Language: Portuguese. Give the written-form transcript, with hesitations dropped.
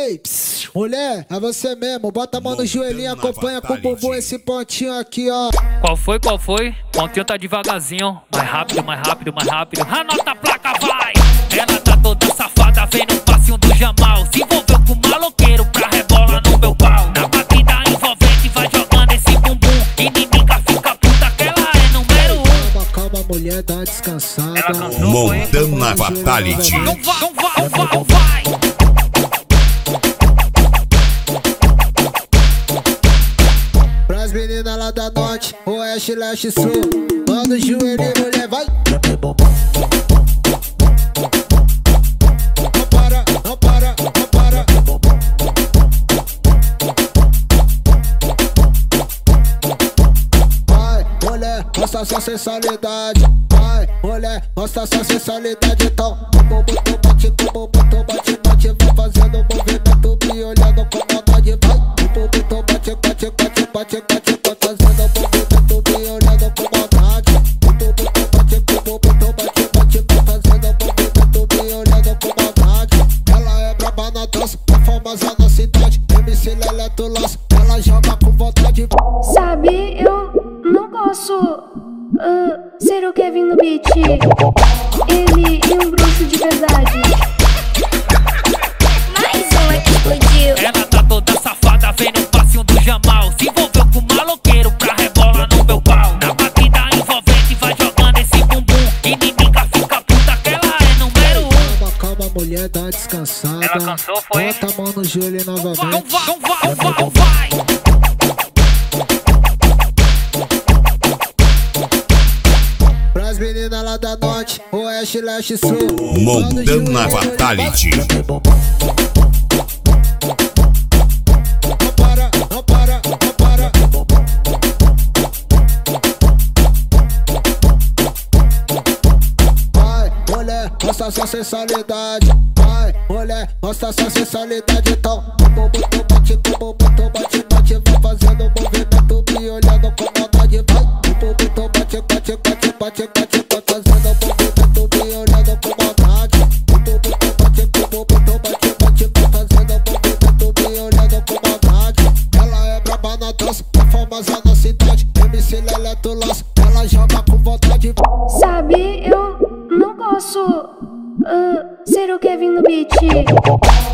Ei, mulher, é você mesmo. Bota a mão no joelhinho, acompanha com o bumbum esse pontinho aqui, ó. Qual foi, qual foi? Pontinho tá devagarzinho. Mais rápido, mais rápido, mais rápido. Anota a placa, vai! Ela tá toda safada, vem no passinho do Jamal. Se envolveu com o maloqueiro pra rebola no meu pau. Na batida envolvente vai jogando esse bumbum. Inimiga fica puta que ela é número 1. Calma, calma, mulher, dá uma descansada. Ela cansou, Montana Fatality. Não vai, não vai, não vai, não vai. Pras meninas lá da norte, oeste, leste, sul. Manda o joelho, mulher, vai. Não para, não para, não para. Vai, mulher, mostra sua sensualidade. Vai, mulher, mostra sua sensualidade. Então, tu bate, bate, bate. Vai fazendo movimento, me olhando com maldade. Vai, tu bate, bate, bate, bate, bate. Vai fazendo movimento, me olhando com maldade. Tu bate, bate, bate. Vai fazendo movimento, me olhando com maldade. Ela é braba na dança, é famosa na cidade. MC Leleto Laço, ela joga com vontade. Sabe, eu não posso ser o Kevin no beat. Ele e um bruxo de verdade. Mais uma que explodiu. Ela tá toda safada, vem no passinho do Jamal. Se envolveu com o maloqueiro pra rebola no meu pau. Na batida envolvente vai jogando esse bumbum. Inimiga fica puta que ela é número 1. Calma, calma, mulher, dá uma descansada. Ela cansou, foi? Bota a mão no joelho novamente. Não vai, não vai, não vai, não vai. Pras meninas lá da norte, oeste, leste, sul. Montana Fatality. Não para, não para, não para. Vai, mulher, mostra sua sensualidade. Vai, mulher, mostra sua sensualidade. Então, tu bate, bate. Vai fazendo movimento, me olhando com maldade. Vai, tu bate, bate, bate, bate. Vai fazendo movimento, me olhando com maldade. Tu bate, bate. Vai fazendo movimento, me olhando com maldade. Ela é braba na dança, é famosa na cidade. MC Leleto Laço, ela joga com vontade. Sabe, eu não posso ser o Kevin no beat.